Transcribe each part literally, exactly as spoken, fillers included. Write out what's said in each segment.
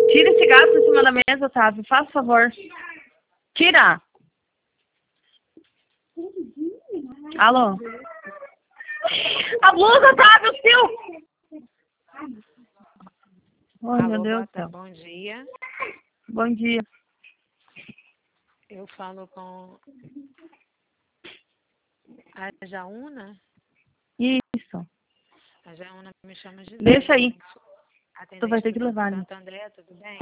Tira esse gato em cima da mesa, Otávio. Faz favor. Tira. Alô? A blusa, Otávio, seu! Ai, meu Alô, Deus do Bota, céu. bom dia. Bom dia. Eu falo com a Jaúna. Isso. A Jaúna me chama de Deixa aí. Tu vai Atendente ter do que Banco levar, né? Santo André, tudo bem?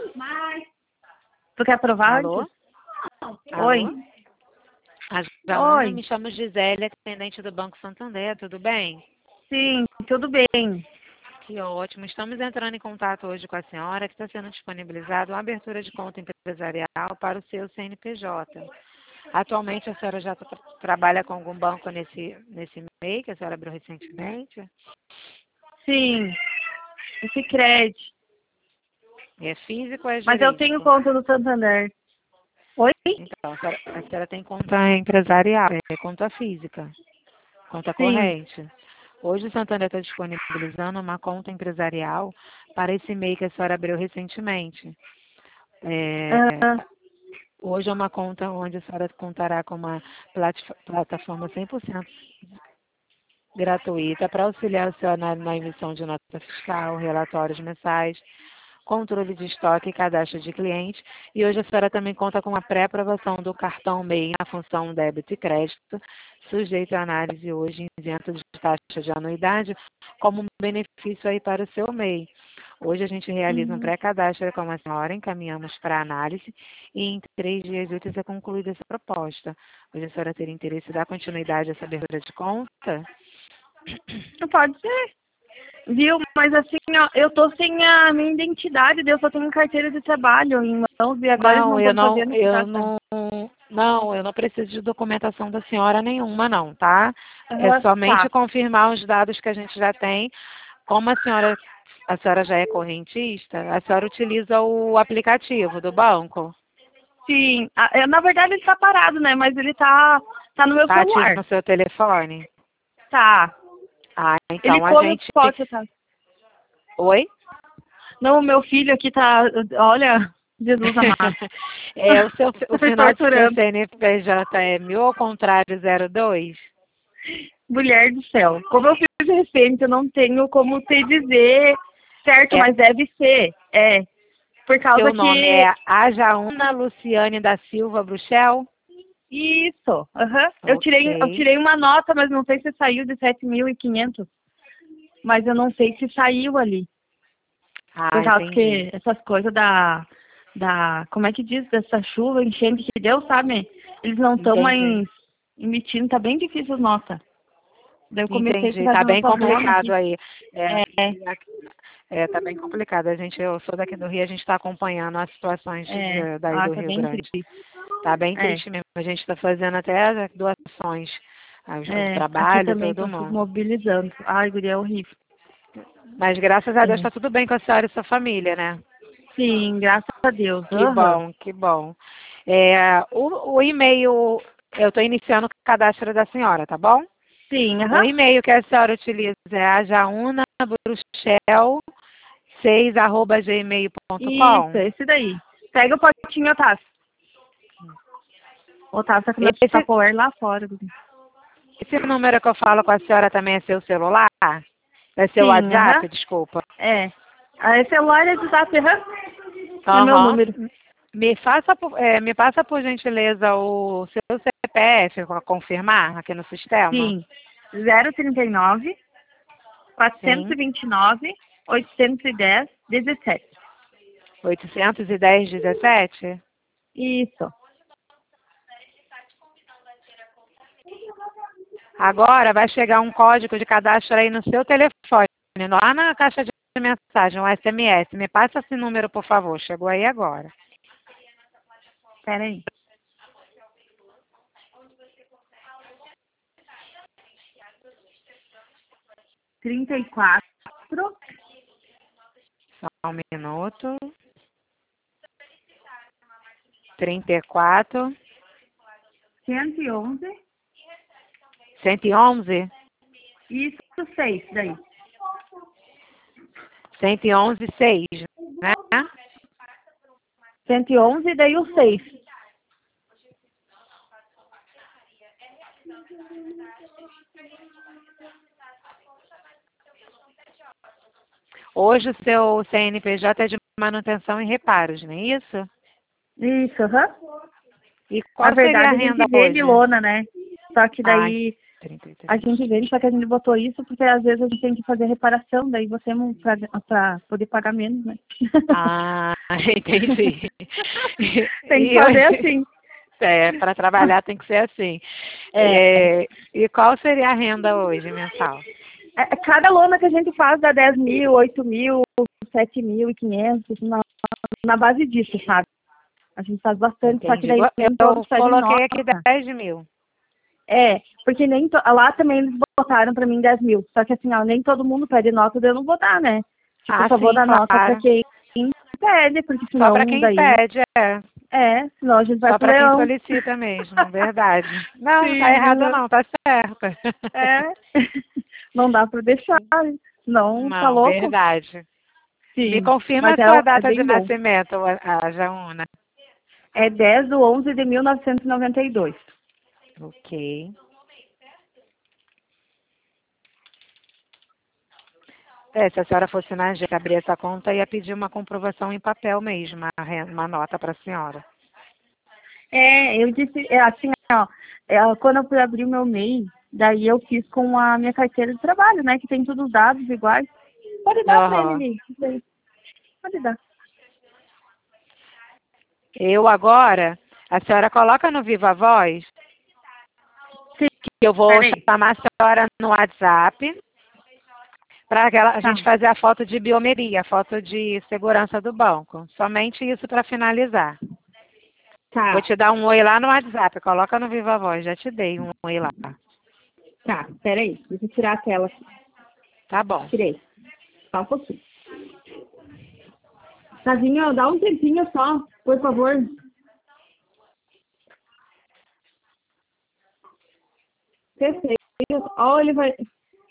Tu quer provar Alô? antes? Alô? Oi. A Jaúna Oi. me chama Gisele, atendente do Banco Santo André, tudo bem? Sim, tudo bem. Que ótimo. Estamos entrando em contato hoje com a senhora que está sendo disponibilizada uma abertura de conta empresarial para o seu C N P J. Atualmente a senhora já tra trabalha com algum banco nesse, nesse meio que a senhora abriu recentemente? Sim. Esse crédito. É físico ou é Mas eu tenho jurídico? conta no Santander. Oi? Então, a senhora, a senhora tem conta empresarial, é conta física, conta Sim. corrente. Hoje o Santander está disponibilizando uma conta empresarial para esse meio que a senhora abriu recentemente. É, Ah, hoje é uma conta onde a senhora contará com uma plati- plataforma cem por cento gratuita para auxiliar a senhora na, na emissão de nota fiscal, relatórios mensais, controle de estoque e cadastro de cliente. E hoje a senhora também conta com a pré-aprovação do cartão M E I na função débito e crédito, sujeito à análise hoje isento de taxa de anuidade, como um benefício aí para o seu M E I. Hoje a gente realiza um uhum. pré-cadastro com a senhora, encaminhamos para análise e em três dias úteis é concluída essa proposta. Hoje a senhora teria interesse em dar continuidade a essa abertura de conta? Não pode ser. Viu? Mas assim, ó, eu tô sem a minha identidade, daí eu só tenho carteira de trabalho em mãos e agora eles não Não, eu estão não, fazendo esse eu cadastro. não, não, eu não preciso de documentação da senhora nenhuma, não, tá? É Aham, somente tá. confirmar os dados que a gente já tem. Como a senhora, a senhora já é correntista, a senhora utiliza o aplicativo do banco? Sim. Ah, é, na verdade ele tá parado, né? Mas ele tá, tá no meu Tá ativo celular. no seu telefone? Tá. Ah, Ele então a come os gente. potes, tá? Oi? Não, o meu filho aqui tá. Olha, Jesus amado. É, o seu, o Tá me final do seu torturando. C N P J é mil ao contrário zero dois? Mulher do céu. Como eu fiz recente, eu não tenho como te dizer certo, É, mas deve ser. É. Por causa seu nome que. é Ajaúna Luciane da Silva Bruxel? Isso. Aham. Eu tirei, eu Ok. tirei uma nota, mas não sei se saiu de sete mil e quinhentos. Mas eu não sei se saiu ali. Por Ah, causa entendi. que essas coisas da. da como é que diz? Dessa chuva, enchente que deu, sabe? Eles não estão Entendi. mais emitindo, tá bem difícil as notas. Daí eu comecei a Entendi. fazer Tá um bem problema complicado aqui. aí. É, É, e aqui- é, tá bem complicado. A gente, eu sou daqui do Rio, a gente está acompanhando as situações de- é. de- daí Ah, do tá Rio bem Grande. triste. Tá bem É, triste mesmo. A gente está fazendo até doações ao, ao é. Aqui trabalho, também todo estão se mundo. mobilizando. Ai, guria, é horrível. Mas graças a Deus É. está tudo bem com a senhora e sua família, né? Sim, graças a Deus. Que Aham. bom, que bom. É, o, o e-mail, eu estou iniciando o cadastro da senhora, tá bom? Sim, O aham. e-mail que a senhora utiliza é ajaunabruxel seis arroba gmail ponto Isso, com. esse daí. Pega o potinho, Otávio. O Otávio tá com meu Esse, Tupperware lá fora. Guria. esse número que eu falo com a senhora também é seu celular? É seu Sim, aham. WhatsApp, desculpa. É. Ah, esse celular é de zap, aham. É meu Aham. número. Me, faça, por- é, me passa, por gentileza, o seu C P F para confirmar aqui no sistema. Sim. zero trinta e nove, quatrocentos e Sim. vinte e nove, oitocentos e dez, dezessete. oitocentos e dez, dezessete? Isso. Agora vai chegar um código de cadastro aí no seu telefone, lá na caixa de mensagem, um S M S. Me passa esse número, por favor. Chegou aí agora. Pera aí. trinta e quatro, Só um minuto. trinta e quatro, cento e onze, cento e onze, isso, seis daí. cento e onze, seis, né? cento e onze, daí o seis. Hoje o seu C N P J é de manutenção e reparos, não é isso? Isso, aham. E qual Na seria verdade, a a gente renda vende hoje? lona, né? Só que Ai, daí trinta e três. a gente vende, só que a gente botou isso porque às vezes a gente tem que fazer reparação, daí você não, pra, pra poder pagar menos, né? Ah, entendi. Tem que E fazer hoje, assim. é, para trabalhar tem que ser assim. É. É, e qual seria a renda hoje, mensal? É, cada lona que a gente faz dá dez mil, oito mil, sete mil e quinhentos, na, na base disso, sabe? A gente faz bastante, só que Entendi. daí nem Eu todos pedem coloquei aqui nota. dez mil. É, porque nem to... lá também eles botaram pra mim dez mil. Só que assim, ó, nem todo mundo pede nota, daí eu não vou dar, né? Tipo, eu Ah, só vou sim, dar nota pra claro. quem pede, porque Só para senão quem daí. pede, é. É, senão a gente vai Só pro para quem leão. solicita mesmo, verdade. Não, não tá Sim, errado uhum. não, tá certo. É. Não dá pra deixar, não, tá Não, louco? verdade. Me Sim, confirma mas a é, sua é data de bem bom. nascimento, a a Jauna. É dez de onze de mil novecentos e noventa e dois. Ok. É, se a senhora fosse na agência abrir essa conta, ia pedir uma comprovação em papel mesmo, uma, re- uma nota para a senhora. É, eu disse, é assim, ó, é, quando eu fui abrir o meu M E I, daí eu fiz com a minha carteira de trabalho, né, que tem todos os dados iguais. Pode dar pra ele Aham. ali, isso aí. Pode dar. Eu agora, a senhora coloca no Viva Voz, Sim, que eu vou peraí. chamar a senhora no WhatsApp, para a Tá, gente fazer a foto de biometria, a foto de segurança do banco. Somente isso para finalizar. Vou tá, te dar um oi lá no WhatsApp, coloca no Viva Voz, já te dei um oi lá. tá, peraí. Deixa eu tirar a tela aqui. Tá bom. Tirei. Só um pouquinho. Tazinho, dá um tempinho só, por favor. Perfeito. Ó, ele vai...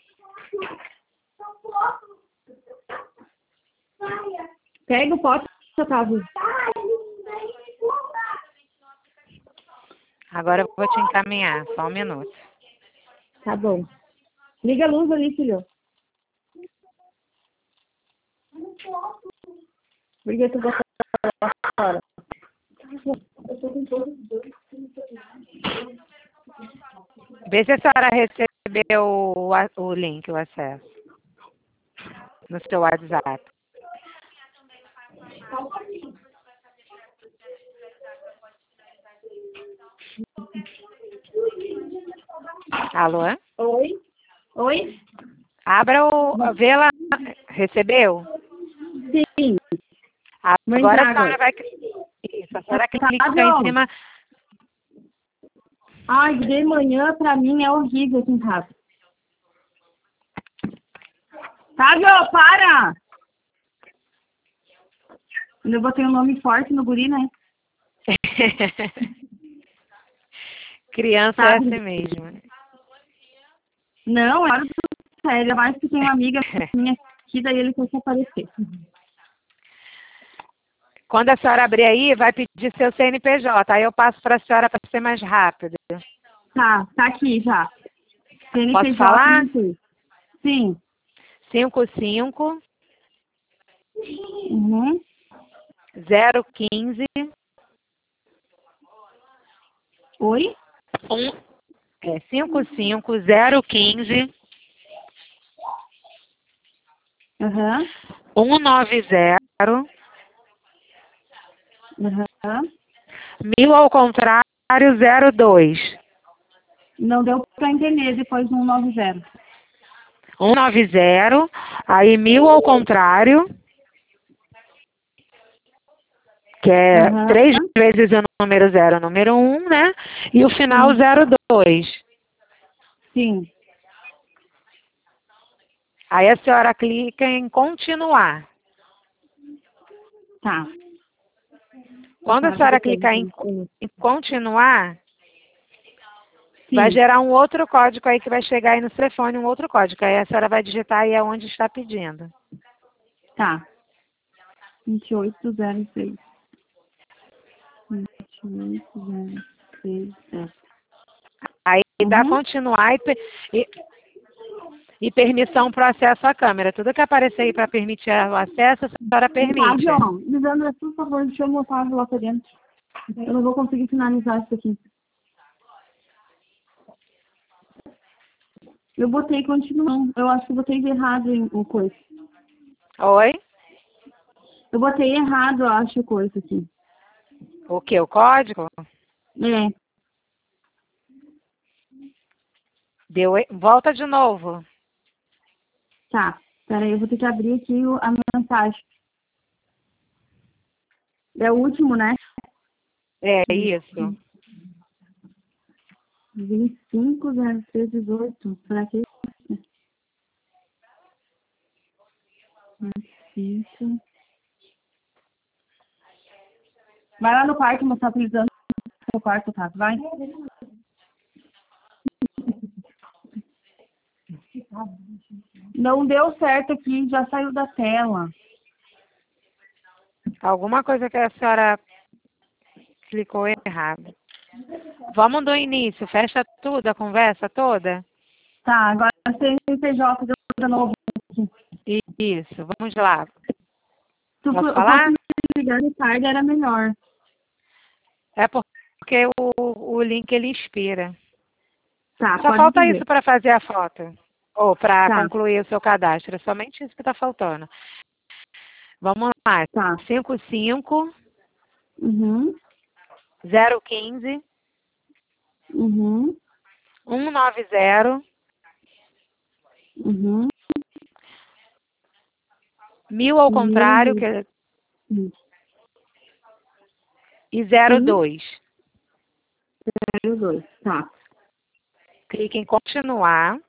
Pega o pote, Otávio. Agora eu vou te encaminhar, só um minuto. Tá bom. Liga a luz ali, filho. Porque tu botou lá fora. Vê se a senhora recebeu o, a- o link, o acesso, no seu WhatsApp. Alô? Oi? Oi? Abra o. Vê lá. Recebeu? Sim. Vou Agora entrar a senhora agora. vai. Isso, a senhora clica em Otávio, cima. ai, de manhã pra mim é horrível aqui em casa. Otávio, para! Eu botei um nome forte no guri, né? Criança é Sabe? assim mesmo. Não, é hora do sério. Ainda mais que tem uma amiga minha aqui, daí ele quer se aparecer. Quando a senhora abrir aí, vai pedir seu C N P J. Aí eu passo para a senhora para ser mais rápido. Tá, tá aqui já. Posso C N P J, falar? não sei. Sim. cinco cinco Uhum. zero quinze Oi? um é cinco cinco zero quinze Aham. um nove zero Aham. mil ao contrário zero dois Não deu pra entender depois do cento e noventa. um nove zero aí mil ao contrário, que é Aham. três vezes o número zero, o número um, né? E o final Sim. zero dois. Sim. Aí a senhora clica em continuar. Tá. Quando a senhora clicar em, em continuar, vai Sim. gerar um outro código aí que vai chegar aí no telefone, um outro código. Aí a senhora vai digitar aí aonde está pedindo. Tá. vinte e oito zero seis. vinte e oito, zero três, zero. Aí dá Uhum. continuar e, per- e, e permissão para o acesso à câmera. Tudo que aparecer aí para permitir o acesso, a senhora permite. Otávio, Lisandra, por favor, deixa eu botar lá pra dentro. Eu não vou conseguir finalizar isso aqui. Eu botei continuando. Eu acho que eu botei errado em o coisa. Oi? Eu botei errado, eu acho, o coisa aqui. O que? O código? É, Deu, e- volta de novo. tá. Peraí, eu vou ter que abrir aqui o- a mensagem. É o último, né? É isso. vinte e cinco, zero três, dezoito. Será que é isso? vinte e cinco. Vai lá no quarto mostrar pra Lisandra no quarto, tá? Vai. Não deu certo aqui, já saiu da tela. Alguma coisa que a senhora clicou errado. Vamos do início. Fecha tudo, a conversa toda? Tá, agora tem C P J de novo. Isso. Vamos lá. Tu, Posso eu posso falar? me ligar de tarde, era melhor. É porque o, o link ele expira. Tá, Só pode falta dizer. isso para fazer a foto. Ou para Tá, concluir o seu cadastro. É somente isso que está faltando. Vamos lá. tá. cinco cinco Uhum, zero um cinco uhum, um nove zero uhum. mil ao contrário Mil, que é- sim, e zero sim, dois. zero dois. Tá. Clique em continuar.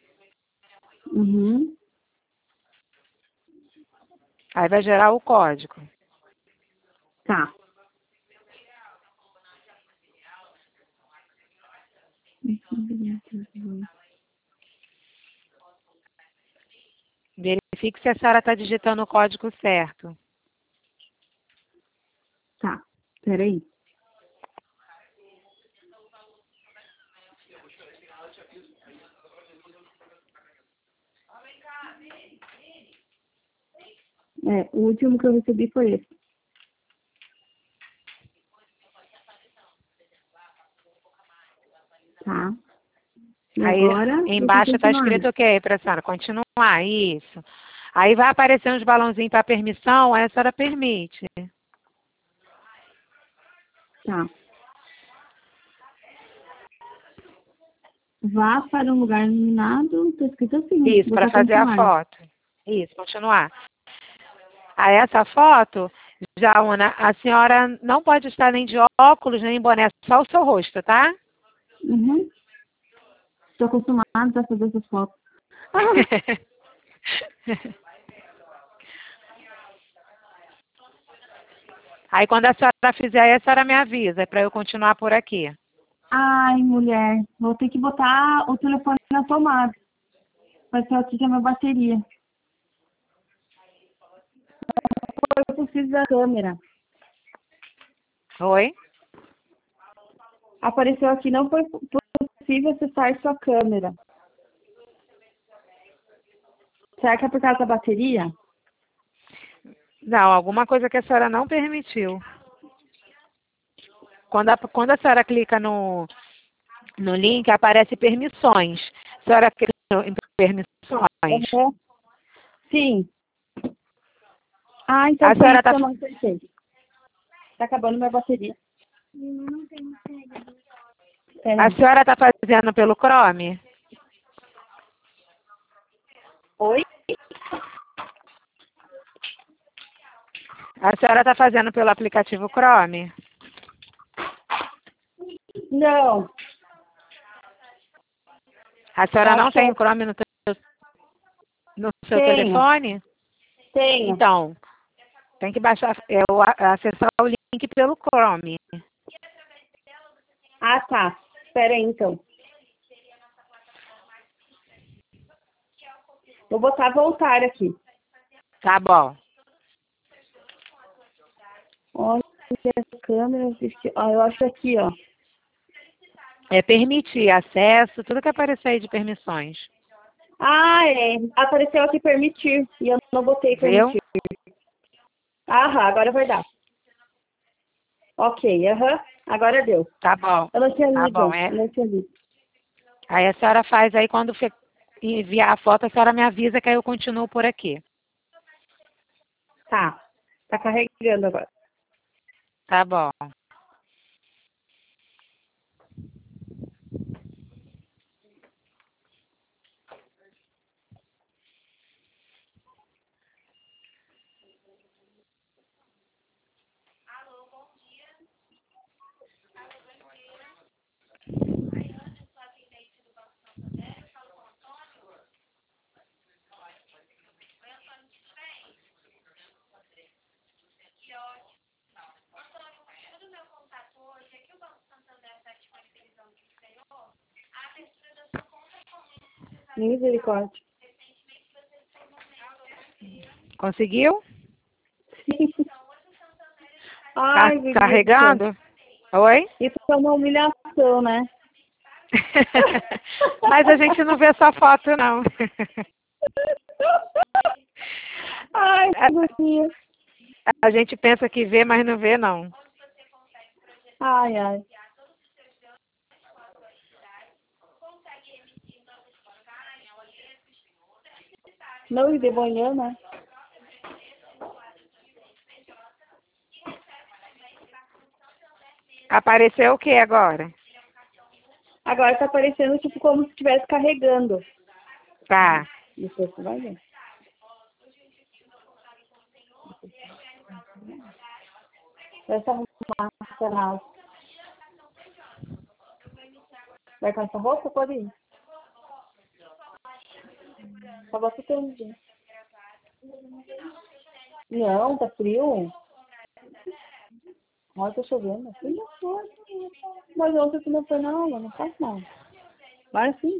Uhum, Aí vai gerar o código. tá. Verifique se a senhora está digitando o código certo. Tá, peraí. É, o último que eu recebi foi esse. Tá. E Aí agora eu tô embaixo está continuando. escrito o quê para a senhora? Continuar, isso. Aí vai aparecer uns balãozinhos para permissão, aí a senhora permite. Tá. Vá para um lugar iluminado, tá escrito assim, Isso, para botar fazer a continuar. foto. Isso, continuar. Aí essa foto, já, Una, a senhora não pode estar nem de óculos, nem em boné, só o seu rosto, tá? Uhum. Estou acostumada a fazer essas fotos. Aí quando a senhora fizer, a senhora me avisa para eu continuar por aqui. Ai, mulher, vou ter que botar o telefone na tomada. Vai ser aqui que é a minha bateria. Eu preciso da câmera. Oi? Apareceu aqui, não foi possível acessar sua câmera. Será que é por causa da bateria? Não, alguma coisa que a senhora não permitiu. Quando a, quando a senhora clica no, no link, aparece permissões. A senhora clica em permissões. Uhum. Sim. Ah, então A foi senhora isso que está eu não acertei. Tá acabando minha bateria. a Peraí. senhora tá fazendo pelo Chrome? Oi? A senhora está fazendo pelo aplicativo Chrome? Não. A senhora não Acho que tem é... o Chrome no, teu- no seu Tenho. telefone? Tenho. Então, tem que baixar, é, o- acessar o link pelo Chrome. Ah, tá. Espera aí, então. Vou botar voltar aqui. Tá bom. Olha câmera, assistir. Ó, eu acho aqui, ó. É permitir acesso, tudo que aparecer aí de permissões. Ah, é. Apareceu aqui permitir. E eu não botei Viu? permitir. Aham, agora vai dar. Ok, aham. Agora deu. Tá bom. Eu não tinha Tá lido. bom, é. Eu não tinha lido. Aí a senhora faz aí, quando fe- enviar a foto, a senhora me avisa que aí eu continuo por aqui. Tá. Tá carregando agora. Tá bom. Misericórdia. Conseguiu? Tá Ai, meu Deus do céu. carregando? Oi? Isso é uma humilhação, né? Mas a gente não vê só foto, não. Ai, que bonito. A gente pensa que vê, mas não vê, não. Ai, ai. Não, e de manhã, né? Apareceu o que agora? Agora tá aparecendo tipo como se estivesse carregando. Tá. Isso você vai ver. Essa arrumar. Vai com essa roupa? Pode ir. Só bota o tênis. Não, tá frio. Olha, tá chovendo. Sim, não foi. Mas ontem tu não foi na aula, não faz mal. Vai assim.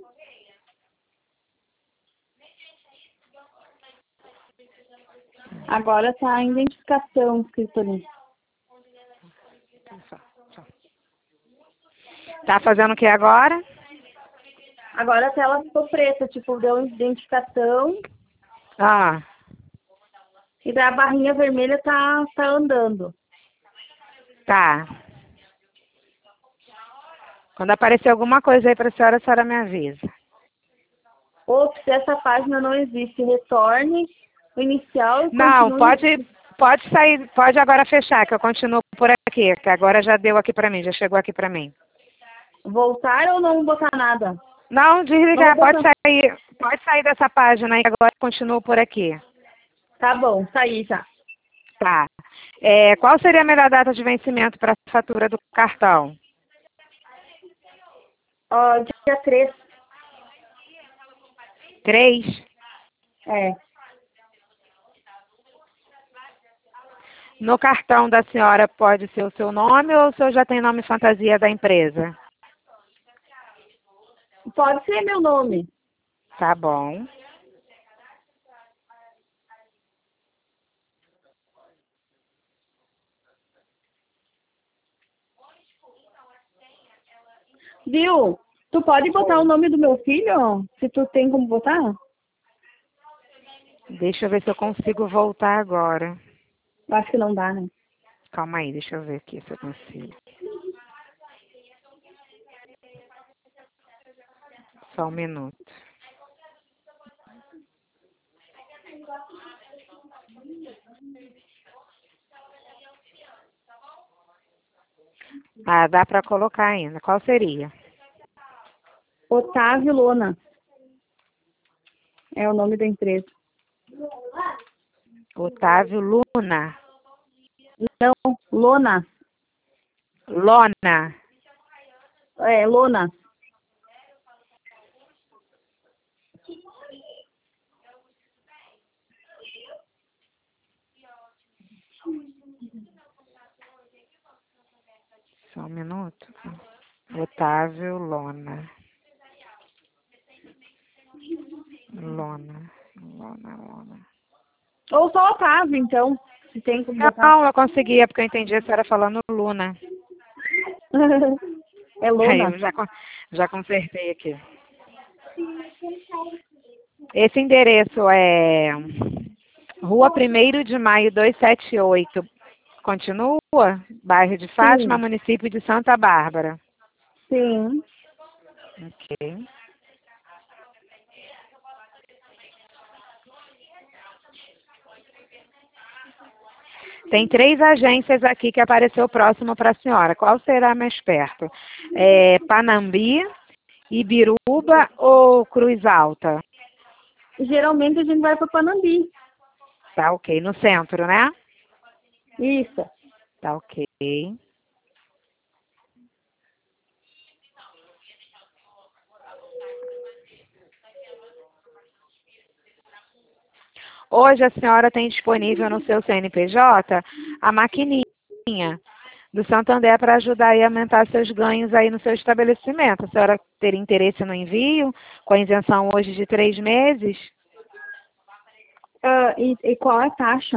Agora tá a identificação escrito ali. Tá fazendo o que agora? Agora a tela ficou preta, tipo, deu identificação Ah, e daí a barrinha vermelha tá, tá andando. tá. Quando aparecer alguma coisa aí pra senhora, a senhora me avisa. Ou se essa página não existe, retorne o inicial e Não, continue. pode, pode sair, pode agora fechar, que eu continuo por aqui, que agora já deu aqui pra mim, já chegou aqui pra mim. Voltar ou não botar nada? Não, desligar, Não vou pode botar. sair, pode sair dessa página aí, que agora eu continuo por aqui. Tá bom, saí já. Tá. É, qual seria a melhor data de vencimento para a fatura do cartão? Ó, dia três. Três? É. No cartão da senhora pode ser o seu nome ou o senhor já tem nome fantasia da empresa? Pode ser meu nome. Tá bom. Viu? Tu pode botar o nome do meu filho? Se tu tem como botar? Deixa eu ver se eu consigo voltar agora. Eu acho que não dá, né? Calma aí, deixa eu ver aqui se eu consigo. Só um minuto. Ah, dá para colocar ainda. Qual seria? Otávio Lona. É o nome da empresa. Otávio Luna. Não, Lona. Lona. É, Lona. Só um minuto. Otávio Lona. Lona. Lona, Lona. Ou só Otávio, então. Se tem como botar. Não, eu consegui, é porque eu entendi a senhora falando Luna. É Aí lona. eu já, con- já consertei aqui. Esse endereço é Rua primeiro de Maio, duzentos e setenta e oito. Continua? Bairro de Fátima, Sim, município de Santa Bárbara. sim. Ok. Tem três agências aqui que apareceu próximo para a senhora. Qual será mais perto? É Panambi, Ibiruba ou Cruz Alta? Geralmente a gente vai para Panambi. Tá ok. No centro, né? Isso. Tá ok. Hoje a senhora tem disponível no seu C N P J a maquininha do Santander para ajudar aí a aumentar seus ganhos aí no seu estabelecimento. A senhora teria interesse no envio, com a isenção hoje de três meses? Ah, e, e qual é a taxa?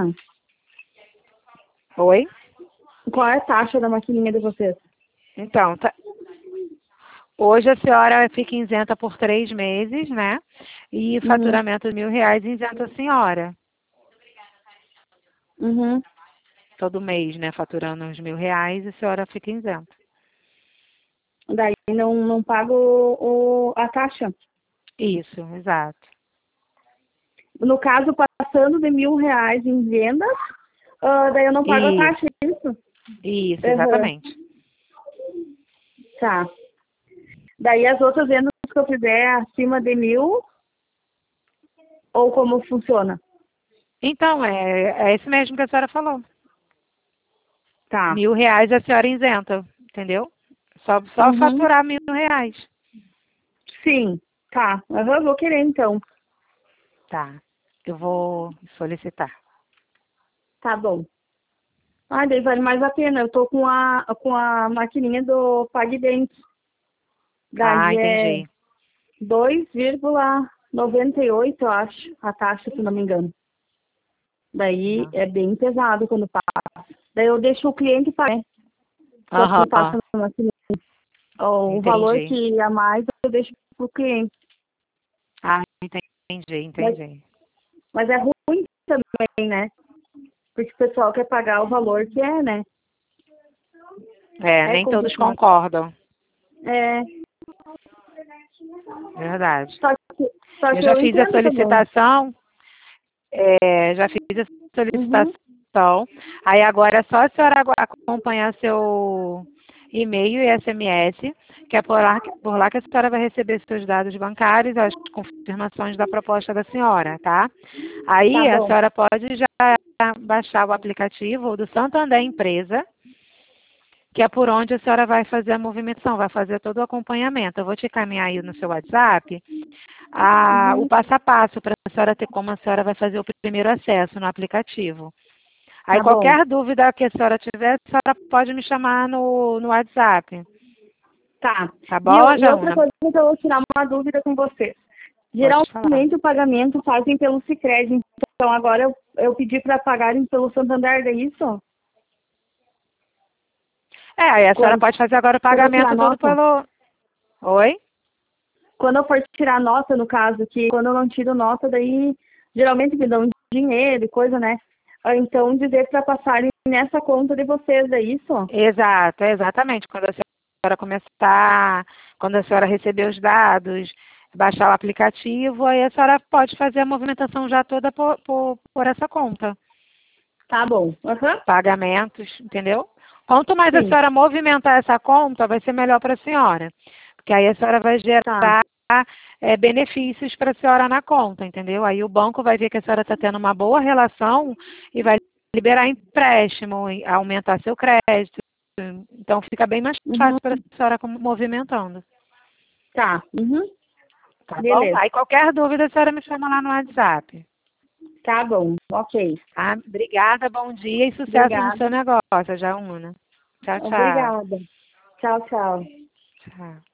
Oi? Qual é a taxa da maquininha de vocês? Então, tá. Hoje a senhora fica isenta por três meses, né? E Uhum. faturamento de mil reais isenta a senhora. Uhum. Todo mês, né? Faturando uns mil reais e a senhora fica isenta. Daí não, não pago o, o- a taxa. Isso, exato. No caso, passando de mil reais em vendas, ah, daí eu não pago a taxa, Isso, é isso? isso, Uhum. exatamente. Tá. Daí as outras vendas que eu fizer acima de mil, ou como funciona? Então, é, é isso mesmo que a senhora falou. Tá. Mil reais a senhora isenta, entendeu? Só, só Uhum. faturar mil reais. Sim. Tá. Uhum, eu vou querer então. Tá, eu vou solicitar. Tá bom. Ah, daí vale mais a pena. Eu tô com a, com a maquininha do PagBank. Ah, Daí é entendi. dois vírgula noventa e oito, eu acho, a taxa, se não me engano. Daí Não. é bem pesado quando passa. Daí eu deixo o cliente pagar, né, quando passa Aham, na maquininha. O valor entendi. que a mais eu deixo pro cliente. Ah, entendi, Mas, entendi. mas é ruim também, né? Porque o pessoal quer pagar o valor que é, né? É, É nem todos complicado. concordam. É, Verdade. só que, só Eu que já eu fiz a entendo também. solicitação, é, já fiz a Uhum. solicitação. Aí agora é só a senhora agu- acompanhar seu e-mail e S M S, que é por lá, que- por lá que a senhora vai receber seus dados bancários, as confirmações da proposta da senhora, tá? Tá Aí a bom. senhora pode já baixar o aplicativo do Santander Empresa, que é por onde a senhora vai fazer a movimentação, vai fazer todo o acompanhamento. Eu vou te encaminhar aí no seu WhatsApp a, o Uhum. passo a passo para a senhora ter como a senhora vai fazer o primeiro acesso no aplicativo. Aí Tá bom. qualquer dúvida que a senhora tiver, a senhora pode me chamar no, no WhatsApp. Tá. Tá E, bom, eu, e outra Jauna? coisa que eu vou tirar uma dúvida com você. Pode falar. Geralmente o pagamento fazem pelo Sicredi. Então agora eu, eu pedi para pagarem pelo Santander, é isso? É, aí a senhora Quando, pode fazer agora o quando eu tirar pagamento todo nota? pelo... Oi? Quando eu for tirar nota, no caso, que quando eu não tiro nota, daí geralmente me dão dinheiro e coisa, né? Ah, então dizer para passarem nessa conta de vocês, é isso? Exato, é exatamente. Quando a senhora começar, quando a senhora receber os dados, baixar o aplicativo, aí a senhora pode fazer a movimentação já toda por, por, por essa conta. Tá bom. Aham. Pagamentos, entendeu? Quanto mais a Sim. senhora movimentar essa conta, vai ser melhor para a senhora. Porque aí a senhora vai Tá. gerar é, benefícios para a senhora na conta, entendeu? Aí o banco vai ver que a senhora está tendo uma boa relação e vai liberar empréstimo, e aumentar seu crédito. Então fica bem mais Uhum. fácil para a senhora com- movimentando. Tá. Uhum. Tá bom? Beleza. Aí qualquer dúvida a senhora me chama lá no WhatsApp. Tá bom. Ok. Tá? Obrigada, bom dia e sucesso no Obrigada. seu negócio, Jauna. Tchau, tchau. Obrigada. Tchau, tchau. Tchau.